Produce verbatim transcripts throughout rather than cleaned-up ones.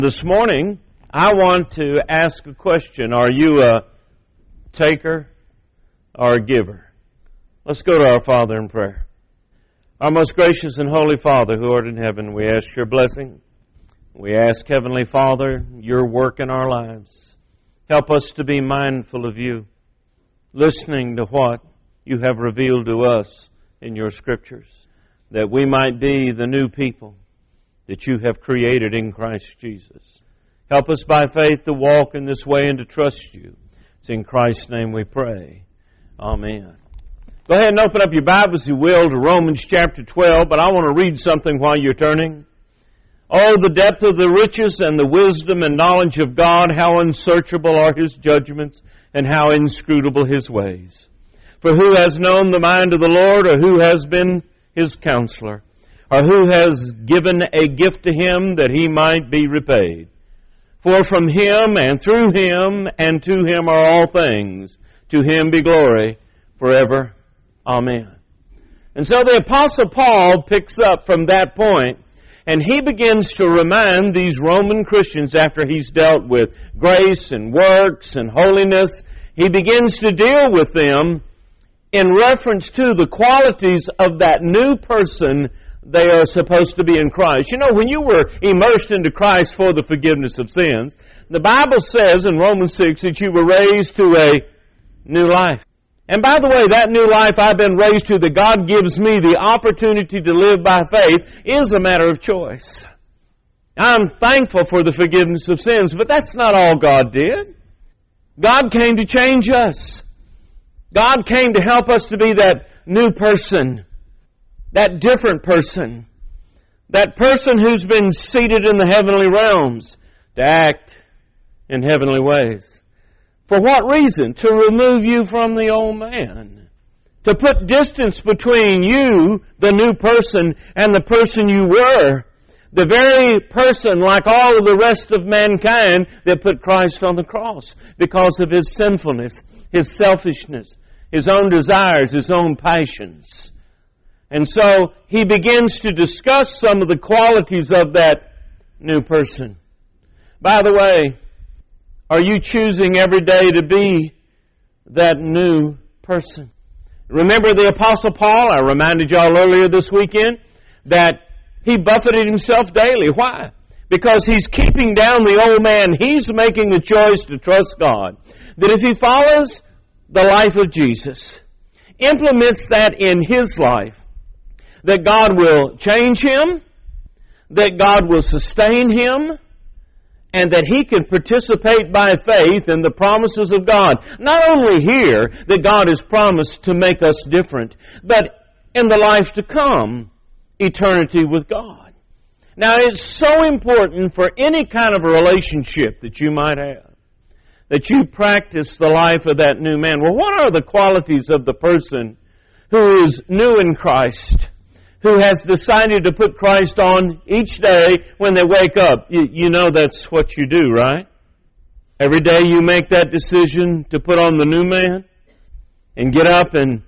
This morning, I want to ask a question. Are you a taker or a giver? Let's go to our Father in prayer. Our most gracious and holy Father who art in heaven, we ask your blessing. We ask, Heavenly Father, your work in our lives. Help us to be mindful of you, listening to what you have revealed to us in your Scriptures, that we might be the new people that you have created in Christ Jesus. Help us by faith to walk in this way and to trust you. It's in Christ's name we pray. Amen. Go ahead and open up your Bibles, if you will, to Romans chapter twelve, but I want to read something while you're turning. Oh, the depth of the riches and the wisdom and knowledge of God, how unsearchable are His judgments and how inscrutable His ways. For who has known the mind of the Lord, or who has been His counselor, or who has given a gift to Him that He might be repaid? For from Him and through Him and to Him are all things. To Him be glory forever. Amen. And so the Apostle Paul picks up from that point, and he begins to remind these Roman Christians, after he's dealt with grace and works and holiness, he begins to deal with them in reference to the qualities of that new person they are supposed to be in Christ. You know, when you were immersed into Christ for the forgiveness of sins, the Bible says in Romans six that you were raised to a new life. And by the way, that new life I've been raised to, that God gives me the opportunity to live by faith, is a matter of choice. I'm thankful for the forgiveness of sins, but that's not all God did. God came to change us. God came to help us to be that new person. That different person, that person who's been seated in the heavenly realms, to act in heavenly ways. For what reason? To remove you from the old man. To put distance between you, the new person, and the person you were. The very person, like all of the rest of mankind, that put Christ on the cross because of His sinfulness, His selfishness, His own desires, His own passions. And so he begins to discuss some of the qualities of that new person. By the way, are you choosing every day to be that new person? Remember the Apostle Paul? I reminded y'all earlier this weekend that he buffeted himself daily. Why? Because he's keeping down the old man. He's making the choice to trust God. That if he follows the life of Jesus, implements that in his life, that God will change him, that God will sustain him, and that he can participate by faith in the promises of God. Not only here, that God has promised to make us different, but in the life to come, eternity with God. Now, it's so important for any kind of a relationship that you might have, that you practice the life of that new man. Well, what are the qualities of the person who is new in Christ, who has decided to put Christ on each day when they wake up? You, you know that's what you do, right? Every day you make that decision to put on the new man and get up and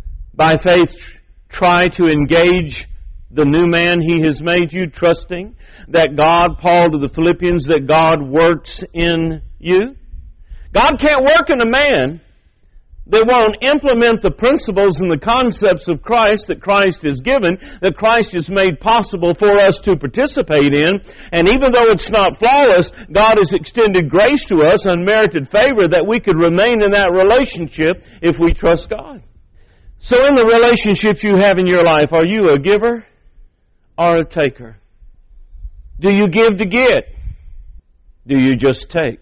by faith try to engage the new man He has made you, trusting that God, Paul to the Philippians, that God works in you. God can't work in a man they won't implement the principles and the concepts of Christ that Christ has given, that Christ has made possible for us to participate in. And even though it's not flawless, God has extended grace to us, unmerited favor, that we could remain in that relationship if we trust God. So in the relationships you have in your life, are you a giver or a taker? Do you give to get? Do you just take?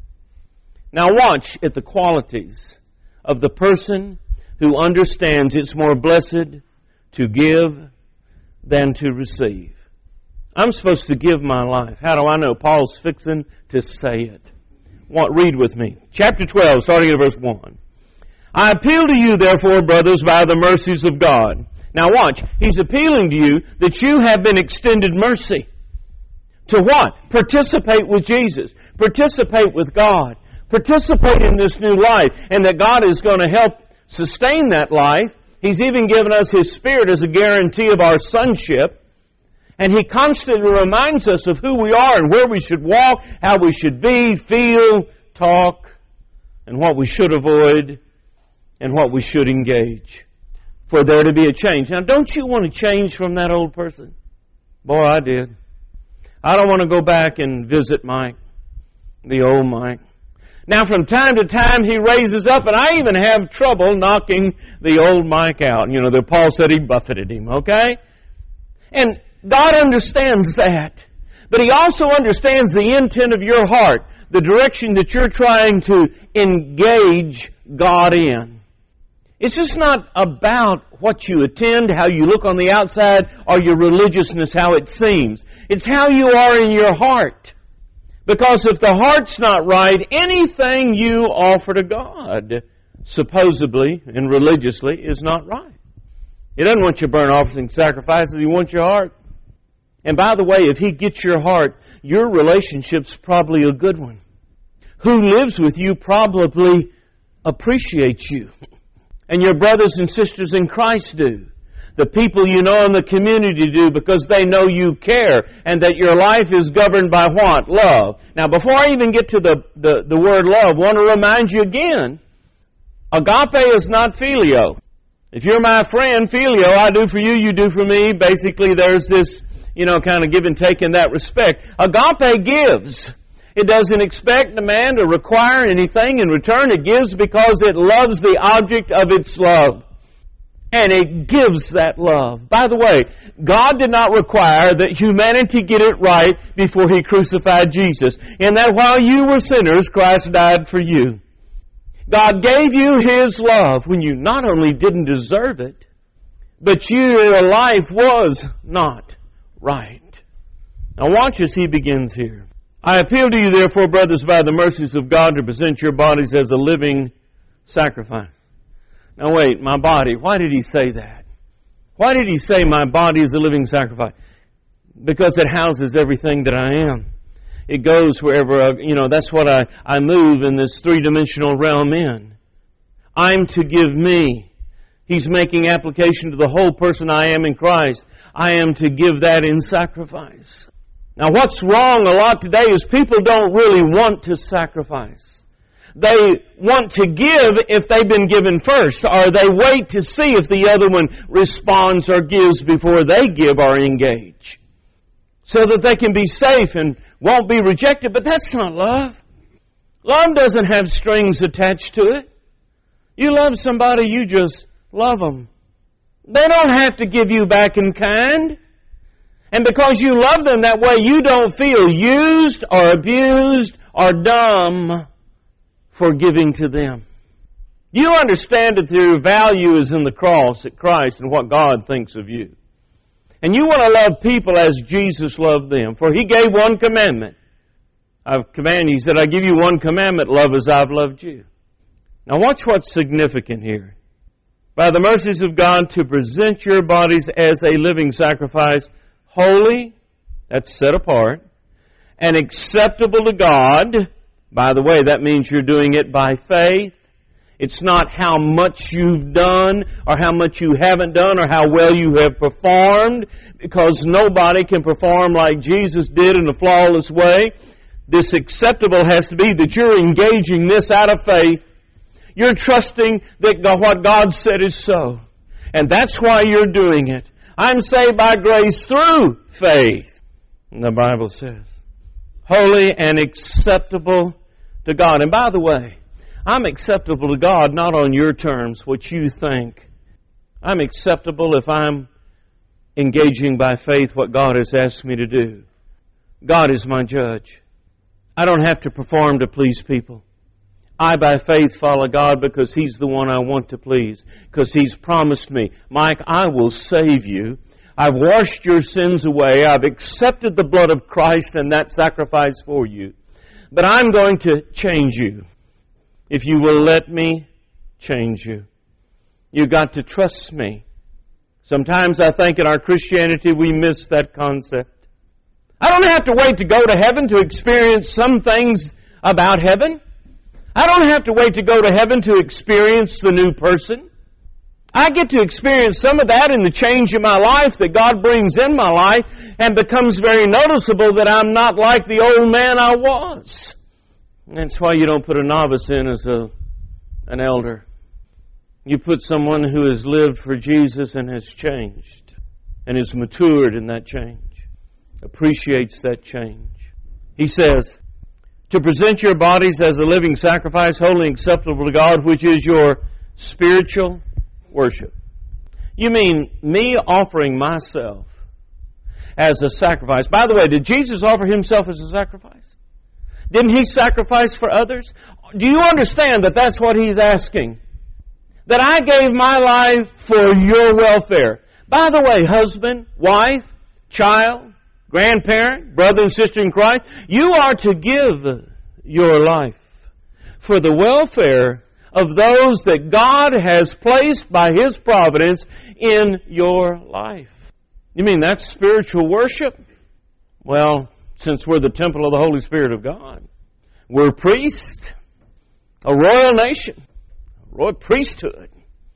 Now watch at the qualities of the person who understands it's more blessed to give than to receive. I'm supposed to give my life. How do I know? Paul's fixing to say it. What? Read with me. Chapter twelve, starting at verse one. I appeal to you, therefore, brothers, by the mercies of God. Now watch. He's appealing to you that you have been extended mercy. To what? Participate with Jesus. Participate with God. Participate in this new life, and that God is going to help sustain that life. He's even given us His Spirit as a guarantee of our sonship. And He constantly reminds us of who we are and where we should walk, how we should be, feel, talk, and what we should avoid, and what we should engage for there to be a change. Now, don't you want to change from that old person? Boy, I did. I don't want to go back and visit Mike, the old Mike. Now, from time to time, he raises up, and I even have trouble knocking the old Mike out. You know, the Paul said he buffeted him, okay? And God understands that. But He also understands the intent of your heart, the direction that you're trying to engage God in. It's just not about what you attend, how you look on the outside, or your religiousness, how it seems. It's how you are in your heart. Because if the heart's not right, anything you offer to God, supposedly and religiously, is not right. He doesn't want your burnt offerings and sacrifices. He wants your heart. And by the way, if He gets your heart, your relationship's probably a good one. Who lives with you probably appreciates you. And your brothers and sisters in Christ do. The people you know in the community do, because they know you care and that your life is governed by what? Love. Now, before I even get to the, the, the word love, I want to remind you again, agape is not phileo. If you're my friend, phileo, I do for you, you do for me. Basically, there's this, you know, kind of give and take in that respect. Agape gives. It doesn't expect, demand, or require anything in return. It gives because it loves the object of its love. And it gives that love. By the way, God did not require that humanity get it right before He crucified Jesus. And that while you were sinners, Christ died for you. God gave you His love when you not only didn't deserve it, but your life was not right. Now watch as He begins here. I appeal to you, therefore, brothers, by the mercies of God, to present your bodies as a living sacrifice. Now wait, my body. Why did He say that? Why did He say my body is a living sacrifice? Because it houses everything that I am. It goes wherever, I, you know, that's what I, I move in this three-dimensional realm in. I'm to give me. He's making application to the whole person I am in Christ. I am to give that in sacrifice. Now what's wrong a lot today is people don't really want to sacrifice. They want to give if they've been given first, or they wait to see if the other one responds or gives before they give or engage, so that they can be safe and won't be rejected. But that's not love. Love doesn't have strings attached to it. You love somebody, you just love them. They don't have to give you back in kind. And because you love them that way, you don't feel used or abused or dumb for giving to them. You understand that your value is in the cross at Christ and what God thinks of you. And you want to love people as Jesus loved them. For He gave one commandment. I've commanded, He said, I give you one commandment, love as I've loved you. Now watch what's significant here. By the mercies of God, to present your bodies as a living sacrifice, holy, that's set apart, and acceptable to God. By the way, that means you're doing it by faith. It's not how much you've done or how much you haven't done or how well you have performed, because nobody can perform like Jesus did in a flawless way. This acceptable has to be that you're engaging this out of faith. You're trusting that what God said is so. And that's why you're doing it. I'm saved by grace through faith, the Bible says. Holy and acceptable to God. And by the way, I'm acceptable to God not on your terms, what you think. I'm acceptable if I'm engaging by faith what God has asked me to do. God is my judge. I don't have to perform to please people. I, by faith, follow God because He's the one I want to please. Because He's promised me, Mike, I will save you. I've washed your sins away. I've accepted the blood of Christ and that sacrifice for you. But I'm going to change you. If you will let me change you. You've got to trust me. Sometimes I think in our Christianity we miss that concept. I don't have to wait to go to heaven to experience some things about heaven. I don't have to wait to go to heaven to experience the new person. I get to experience some of that in the change in my life that God brings in my life and becomes very noticeable that I'm not like the old man I was. That's why you don't put a novice in as a, an elder. You put someone who has lived for Jesus and has changed and is matured in that change, appreciates that change. He says, to present your bodies as a living sacrifice, holy and acceptable to God, which is your spiritual worship. You mean me offering myself as a sacrifice? By the way, did Jesus offer Himself as a sacrifice? Didn't He sacrifice for others? Do you understand that that's what He's asking? That I gave my life for your welfare. By the way, husband, wife, child, grandparent, brother and sister in Christ, you are to give your life for the welfare of those that God has placed by His providence in your life. You mean that's spiritual worship? Well, since we're the temple of the Holy Spirit of God, we're priests, a royal nation, a royal priesthood.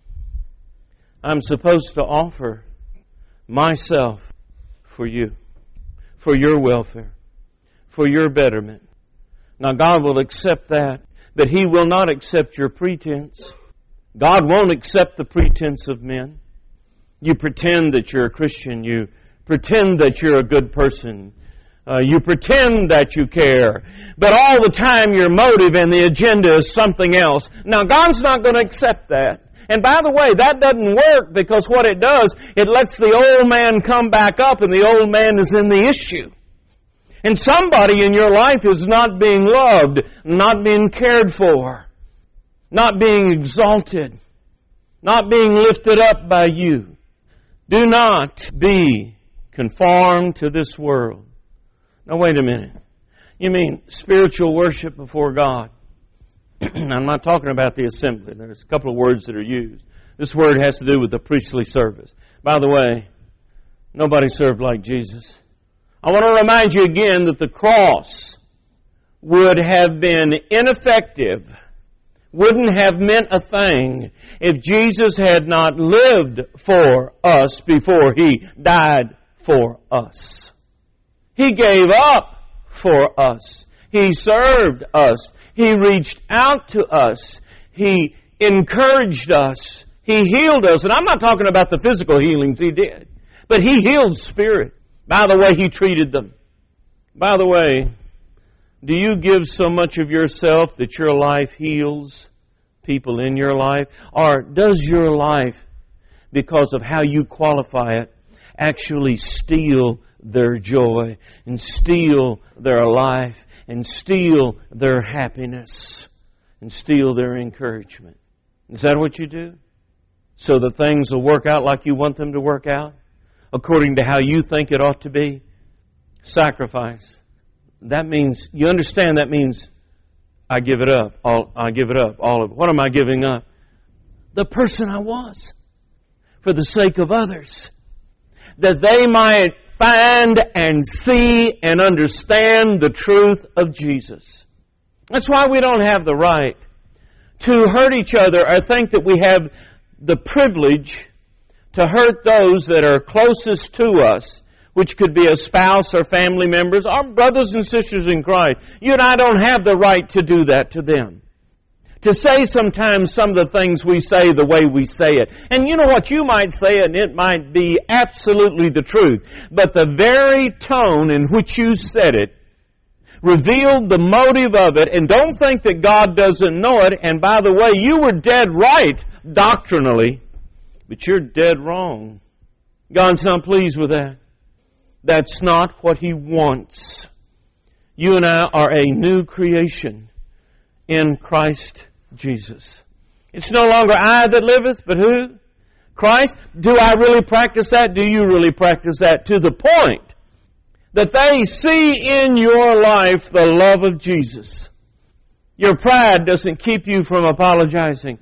I'm supposed to offer myself for you, for your welfare, for your betterment. Now, God will accept that, but He will not accept your pretense. God won't accept the pretense of men. You pretend that you're a Christian. You pretend that you're a good person. Uh, you pretend that you care. But all the time your motive and the agenda is something else. Now, God's not going to accept that. And by the way, that doesn't work, because what it does, it lets the old man come back up, and the old man is in the issue. And somebody in your life is not being loved, not being cared for, not being exalted, not being lifted up by you. Do not be conformed to this world. Now wait a minute. You mean spiritual worship before God? I'm not talking about the assembly. There's a couple of words that are used. This word has to do with the priestly service. By the way, nobody served like Jesus. I want to remind you again that the cross would have been ineffective, wouldn't have meant a thing if Jesus had not lived for us before He died for us. He gave up for us. He served us. He reached out to us. He encouraged us. He healed us. And I'm not talking about the physical healings He did, but He healed spirit by the way He treated them. By the way, do you give so much of yourself that your life heals people in your life? Or does your life, because of how you qualify it, actually steal their joy and steal their life and steal their happiness and steal their encouragement? Is that what you do? So that things will work out like you want them to work out, according to how you think it ought to be? Sacrifice. That means, you understand, that means I give it up. All, I give it up. All of it. What am I giving up? The person I was, for the sake of others, that they might find and see and understand the truth of Jesus. That's why we don't have the right to hurt each other or think that we have the privilege to hurt those that are closest to us, which could be a spouse or family members, our brothers and sisters in Christ. You and I don't have the right to do that to them. To say sometimes some of the things we say the way we say it. And you know what? You might say it and it might be absolutely the truth. But the very tone in which you said it revealed the motive of it. And don't think that God doesn't know it. And by the way, you were dead right doctrinally, but you're dead wrong. God's not pleased with that. That's not what He wants. You and I are a new creation in Christ Jesus. It's no longer I that liveth, but who? Christ. Do I really practice that? Do you really practice that? To the point that they see in your life the love of Jesus. Your pride doesn't keep you from apologizing.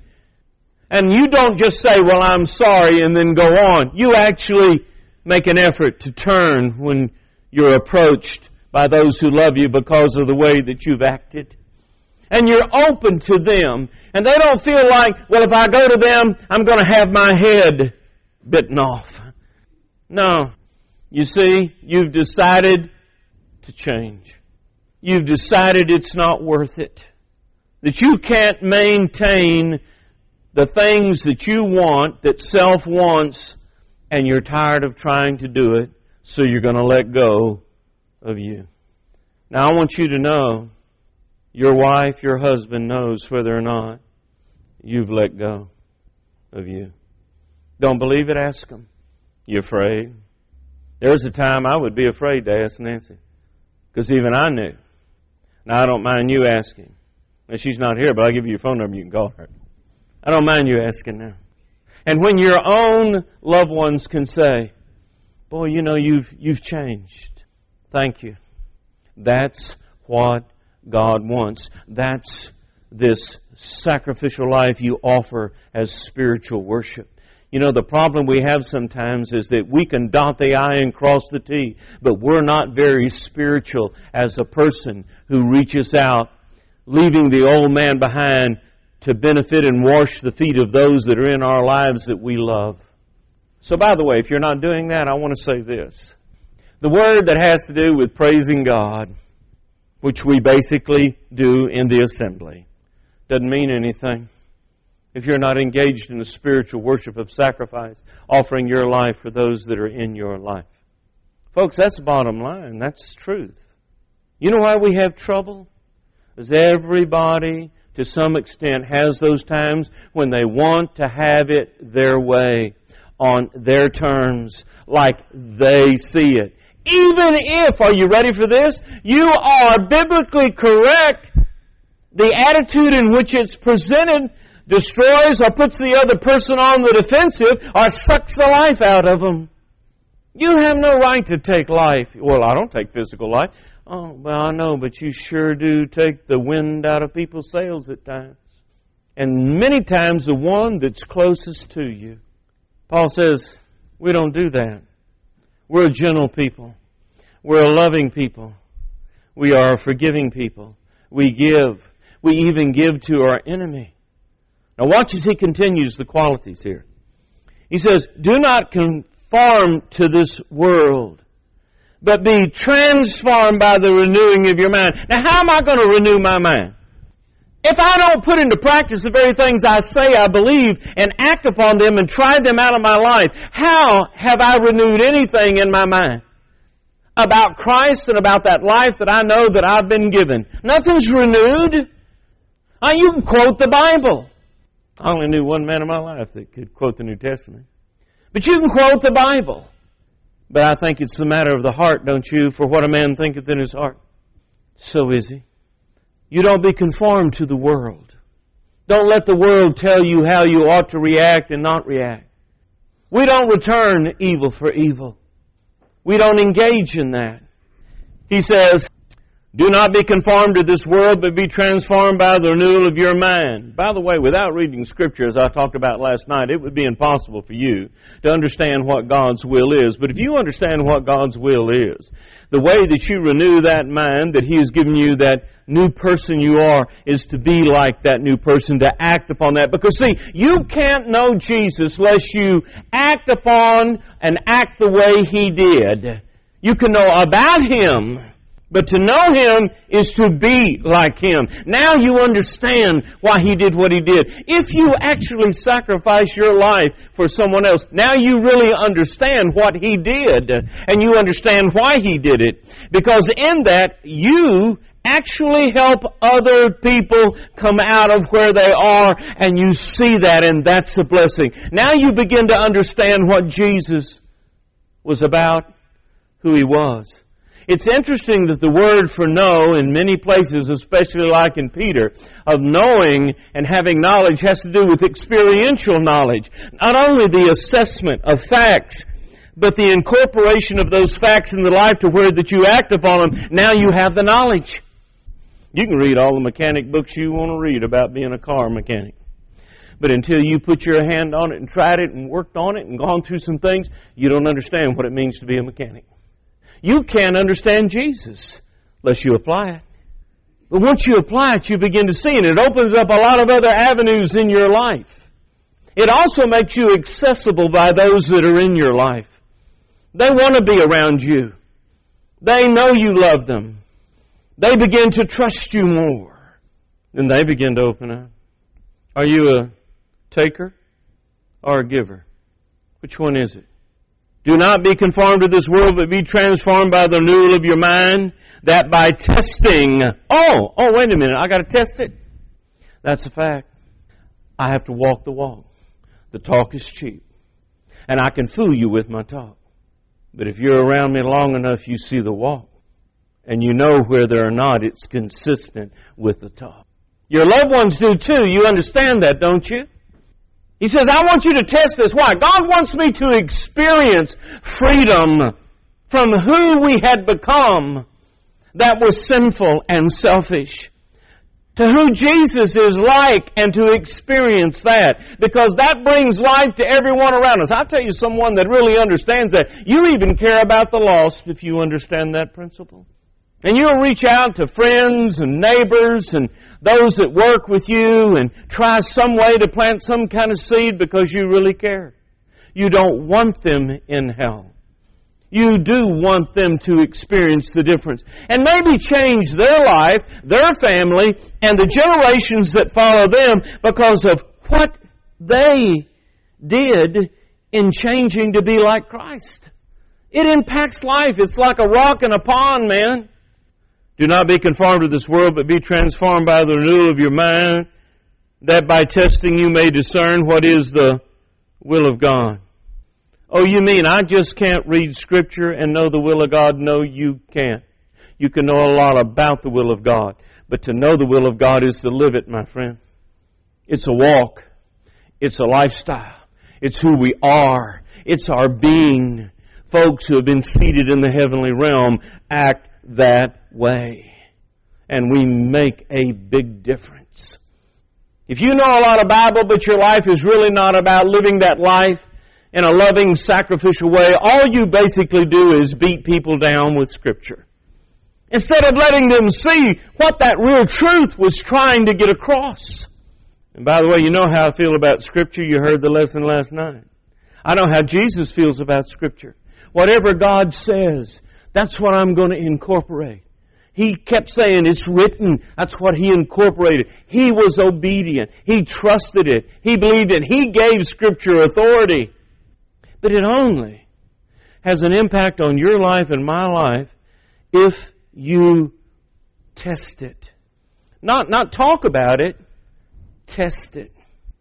And you don't just say, well, I'm sorry, and then go on. You actually make an effort to turn when you're approached by those who love you because of the way that you've acted. And you're open to them. And they don't feel like, well, if I go to them, I'm going to have my head bitten off. No. You see, you've decided to change. You've decided it's not worth it. That you can't maintain the things that you want, that self wants, and you're tired of trying to do it, so you're going to let go of you. Now I want you to know, your wife, your husband knows whether or not you've let go of you. Don't believe it? Ask them. You afraid? There was a time I would be afraid to ask Nancy, because even I knew. Now I don't mind you asking. Now she's not here, but I'll give you your phone number. You can call her. I don't mind you asking now. And when your own loved ones can say, boy, you know, you've you've changed. Thank you. That's what God wants. That's this sacrificial life you offer as spiritual worship. You know, the problem we have sometimes is that we can dot the I and cross the T, but we're not very spiritual as a person who reaches out, leaving the old man behind to benefit and wash the feet of those that are in our lives that we love. So by the way, if you're not doing that, I want to say this. The word that has to do with praising God, which we basically do in the assembly, doesn't mean anything if you're not engaged in the spiritual worship of sacrifice, offering your life for those that are in your life. Folks, that's the bottom line. That's truth. You know why we have trouble? Because everybody, to some extent, has those times when they want to have it their way, on their terms, like they see it. Even if, are you ready for this? You are biblically correct, the attitude in which it's presented destroys or puts the other person on the defensive or sucks the life out of them. You have no right to take life. Well, I don't take physical life. Oh, well, I know, but you sure do take the wind out of people's sails at times. And many times the one that's closest to you. Paul says, we don't do that. We're a gentle people. We're a loving people. We are a forgiving people. We give. We even give to our enemy. Now watch as he continues the qualities here. He says, do not conform to this world, but be transformed by the renewing of your mind. Now how am I going to renew my mind? If I don't put into practice the very things I say I believe and act upon them and try them out of my life, how have I renewed anything in my mind about Christ and about that life that I know that I've been given? Nothing's renewed. Uh, you can quote the Bible. I only knew one man in my life that could quote the New Testament. But you can quote the Bible. But I think it's the matter of the heart, don't you? For what a man thinketh in his heart, so is he. You don't be conformed to the world. Don't let the world tell you how you ought to react and not react. We don't return evil for evil. We don't engage in that. He says, do not be conformed to this world, but be transformed by the renewal of your mind. By the way, without reading Scripture, as I talked about last night, it would be impossible for you to understand what God's will is. But if you understand what God's will is, the way that you renew that mind, that He has given you, that new person you are, is to be like that new person, to act upon that. Because see, you can't know Jesus unless you act upon and act the way He did. You can know about Him, but to know Him is to be like Him. Now you understand why He did what He did. If you actually sacrifice your life for someone else, now you really understand what He did. And you understand why He did it. Because in that, you actually help other people come out of where they are, and you see that, and that's a blessing. Now you begin to understand what Jesus was about, who He was. It's interesting that the word for know in many places, especially like in Peter, of knowing and having knowledge has to do with experiential knowledge. Not only the assessment of facts, but the incorporation of those facts in the life to where that you act upon them. Now you have the knowledge. You can read all the mechanic books you want to read about being a car mechanic. But until you put your hand on it and tried it and worked on it and gone through some things, you don't understand what it means to be a mechanic. You can't understand Jesus unless you apply it. But once you apply it, you begin to see, and it opens up a lot of other avenues in your life. It also makes you accessible by those that are in your life. They want to be around you. They know you love them. They begin to trust you more. Then they begin to open up. Are you a taker or a giver? Which one is it? Do not be conformed to this world, but be transformed by the renewal of your mind, that by testing... Oh, oh, wait a minute, I got to test it? That's a fact. I have to walk the walk. The talk is cheap. And I can fool you with my talk. But if you're around me long enough, you see the walk. And you know whether or not it's consistent with the talk. Your loved ones do too. You understand that, don't you? He says, I want you to test this. Why? God wants me to experience freedom from who we had become that was sinful and selfish, to who Jesus is like, and to experience that, because that brings life to everyone around us. I'll tell you someone that really understands that. You even care about the lost if you understand that principle. And you'll reach out to friends and neighbors and those that work with you and try some way to plant some kind of seed because you really care. You don't want them in hell. You do want them to experience the difference and maybe change their life, their family, and the generations that follow them because of what they did in changing to be like Christ. It impacts life. It's like a rock in a pond, man. Do not be conformed to this world, but be transformed by the renewal of your mind, that by testing you may discern what is the will of God. Oh, you mean I just can't read Scripture and know the will of God? No, you can't. You can know a lot about the will of God. But to know the will of God is to live it, my friend. It's a walk. It's a lifestyle. It's who we are. It's our being. Folks who have been seated in the heavenly realm act that way. And we make a big difference. If you know a lot of Bible, but your life is really not about living that life in a loving, sacrificial way, all you basically do is beat people down with Scripture. Instead of letting them see what that real truth was trying to get across. And by the way, you know how I feel about Scripture. You heard the lesson last night. I know how Jesus feels about Scripture. Whatever God says, that's what I'm going to incorporate. He kept saying, it's written. That's what He incorporated. He was obedient. He trusted it. He believed it. He gave Scripture authority. But it only has an impact on your life and my life if you test it. Not, not talk about it, test it.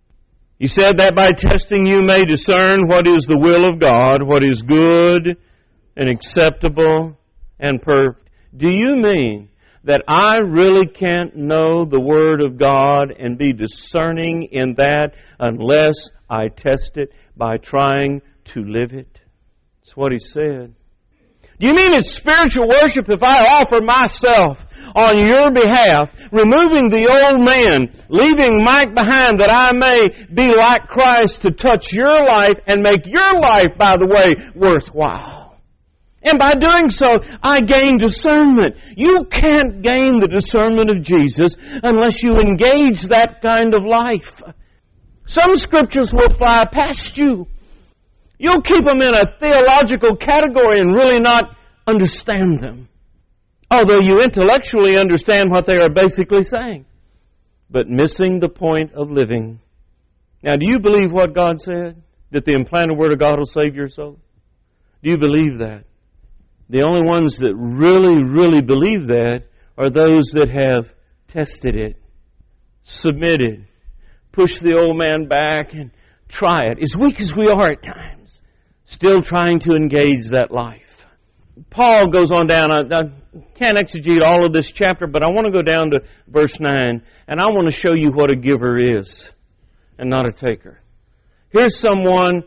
He said that by testing you may discern what is the will of God, what is good and acceptable and perfect. Do you mean that I really can't know the Word of God and be discerning in that unless I test it by trying to live it? That's what he said. Do you mean it's spiritual worship if I offer myself on your behalf, removing the old man, leaving Mike behind that I may be like Christ to touch your life and make your life, by the way, worthwhile? And by doing so, I gain discernment. You can't gain the discernment of Jesus unless you engage that kind of life. Some scriptures will fly past you. You'll keep them in a theological category and really not understand them. Although you intellectually understand what they are basically saying. But missing the point of living. Now, do you believe what God said? That the implanted Word of God will save your soul? Do you believe that? The only ones that really, really believe that are those that have tested it, submitted, pushed the old man back and try it. As weak as we are at times, still trying to engage that life. Paul goes on down. I, I can't exegete all of this chapter, but I want to go down to verse nine, and I want to show you what a giver is and not a taker. Here's someone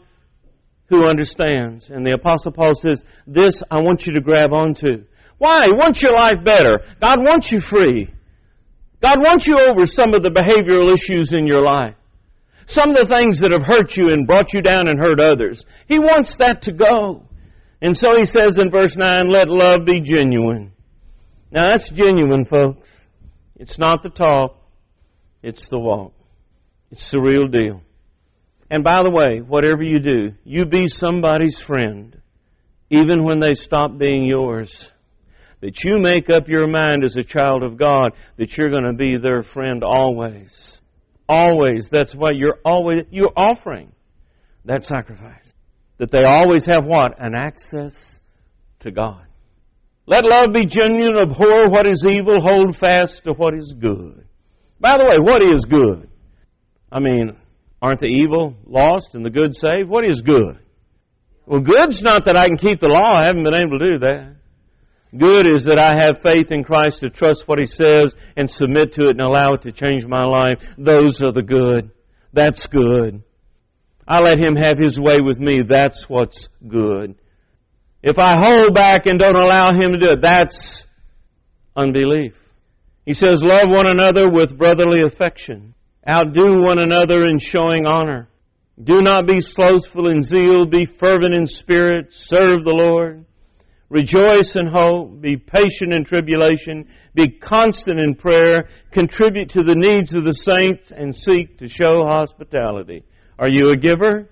who understands. And the Apostle Paul says, this I want you to grab onto. Why? He wants your life better. God wants you free. God wants you over some of the behavioral issues in your life. Some of the things that have hurt you and brought you down and hurt others. He wants that to go. And so he says in verse nine, let love be genuine. Now that's genuine, folks. It's not the talk. It's the walk. It's the real deal. And by the way, whatever you do, you be somebody's friend even when they stop being yours. That you make up your mind as a child of God that you're going to be their friend always. Always. That's why you're always, you're offering that sacrifice. That they always have what? An access to God. Let love be genuine, abhor what is evil, hold fast to what is good. By the way, what is good? I mean, aren't the evil lost and the good saved? What is good? Well, good's not that I can keep the law. I haven't been able to do that. Good is that I have faith in Christ to trust what He says and submit to it and allow it to change my life. Those are the good. That's good. I let Him have His way with me. That's what's good. If I hold back and don't allow Him to do it, that's unbelief. He says, love one another with brotherly affection. Outdo one another in showing honor. Do not be slothful in zeal. Be fervent in spirit. Serve the Lord. Rejoice in hope. Be patient in tribulation. Be constant in prayer. Contribute to the needs of the saints and seek to show hospitality. Are you a giver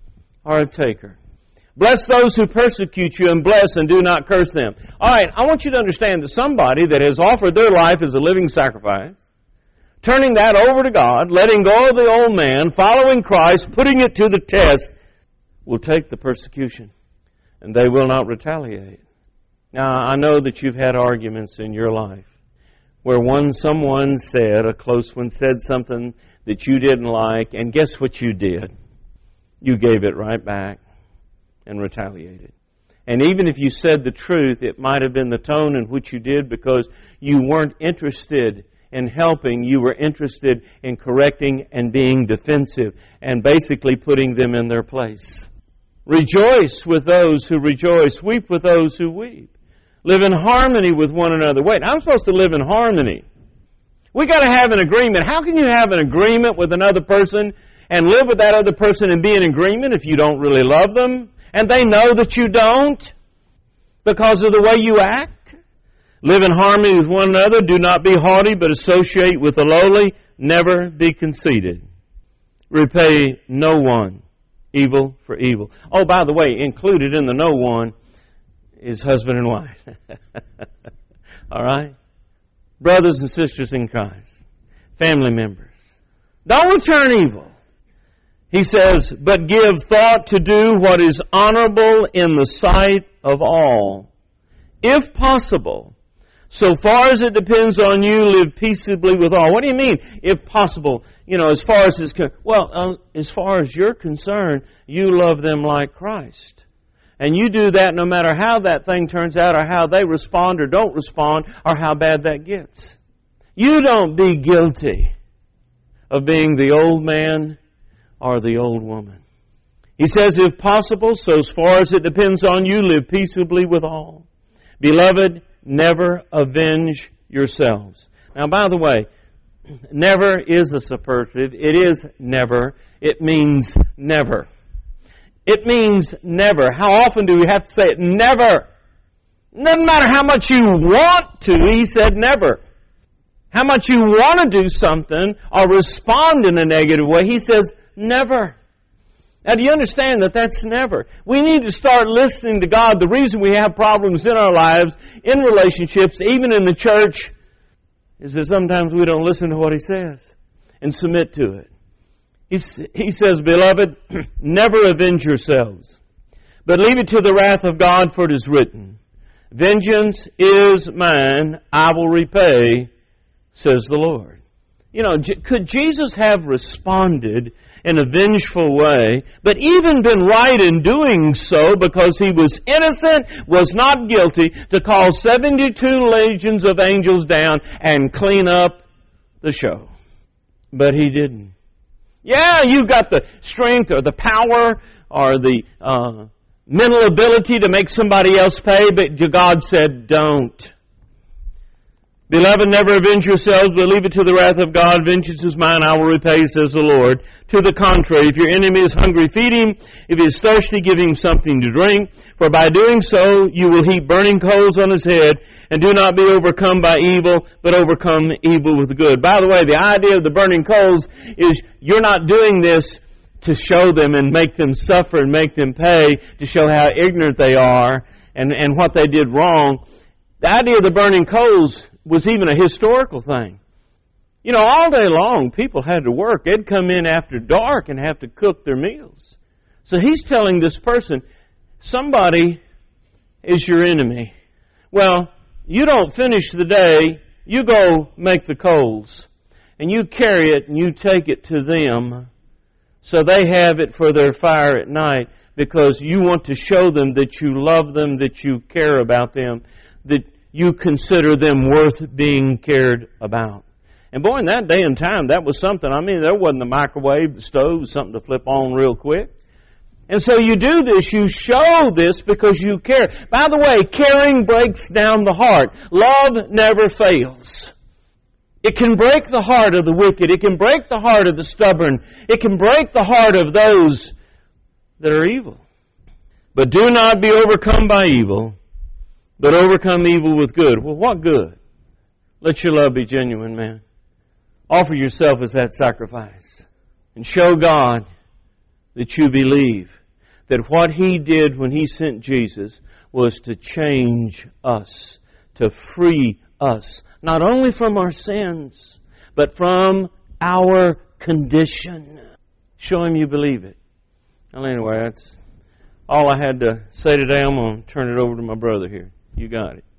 or a taker? Bless those who persecute you and bless and do not curse them. All right, I want you to understand that somebody that has offered their life as a living sacrifice, turning that over to God, letting go of the old man, following Christ, putting it to the test, will take the persecution and they will not retaliate. Now, I know that you've had arguments in your life where one, someone said, a close one said something that you didn't like, and guess what you did? You gave it right back and retaliated. And even if you said the truth, it might have been the tone in which you did because you weren't interested in helping. You were interested in correcting and being defensive and basically putting them in their place. Rejoice with those who rejoice. Weep with those who weep. Live in harmony with one another. Wait, I'm supposed to live in harmony. We got to have an agreement. How can you have an agreement with another person and live with that other person and be in agreement if you don't really love them? And they know that you don't because of the way you act. Live in harmony with one another. Do not be haughty, but associate with the lowly. Never be conceited. Repay no one evil for evil. Oh, by the way, included in the no one is husband and wife. All right? Brothers and sisters in Christ. Family members. Don't return evil. He says, but give thought to do what is honorable in the sight of all. If possible, so far as it depends on you, live peaceably with all. What do you mean, if possible? You know, as far as it's con- well, uh, as far as you're concerned, you love them like Christ. And you do that no matter how that thing turns out or how they respond or don't respond or how bad that gets. You don't be guilty of being the old man or the old woman. He says, if possible, so as far as it depends on you, live peaceably with all. Beloved, never avenge yourselves. Now, by the way, never is a superlative. It is never. It means never. It means never. How often do we have to say it? Never. Doesn't matter how much you want to. He said never. How much you want to do something or respond in a negative way. He says never. Now, do you understand that that's never? We need to start listening to God. The reason we have problems in our lives, in relationships, even in the church, is that sometimes we don't listen to what He says and submit to it. He, he says, beloved, never avenge yourselves, but leave it to the wrath of God, for it is written, vengeance is mine, I will repay, says the Lord. You know, could Jesus have responded in a vengeful way, but even been right in doing so because He was innocent, was not guilty, to call seventy-two legions of angels down and clean up the show? But He didn't. Yeah, you've got the strength or the power or the uh, mental ability to make somebody else pay, but God said, don't. Beloved, never avenge yourselves, but leave it to the wrath of God. Vengeance is mine, I will repay, says the Lord. To the contrary, if your enemy is hungry, feed him. If he is thirsty, give him something to drink. For by doing so, you will heap burning coals on his head. And do not be overcome by evil, but overcome evil with good. By the way, the idea of the burning coals is you're not doing this to show them and make them suffer and make them pay, to show how ignorant they are. and, and what they did wrong. The idea of the burning coals was even a historical thing. You know, all day long, people had to work. They'd come in after dark and have to cook their meals. So he's telling this person, somebody is your enemy. Well, you don't finish the day. You go make the coals. And you carry it and you take it to them so they have it for their fire at night, because you want to show them that you love them, that you care about them, that you consider them worth being cared about. And boy, in that day and time, that was something. I mean, there wasn't the microwave, the stove, something to flip on real quick. And so you do this, you show this because you care. By the way, caring breaks down the heart. Love never fails. It can break the heart of the wicked. It can break the heart of the stubborn. It can break the heart of those that are evil. But do not be overcome by evil, but overcome evil with good. Well, what good? Let your love be genuine, man. Offer yourself as that sacrifice and show God that you believe that what He did when He sent Jesus was to change us, to free us, not only from our sins, but from our condition. Show Him you believe it. Well, anyway, that's all I had to say today. I'm going to turn it over to my brother here. You got it.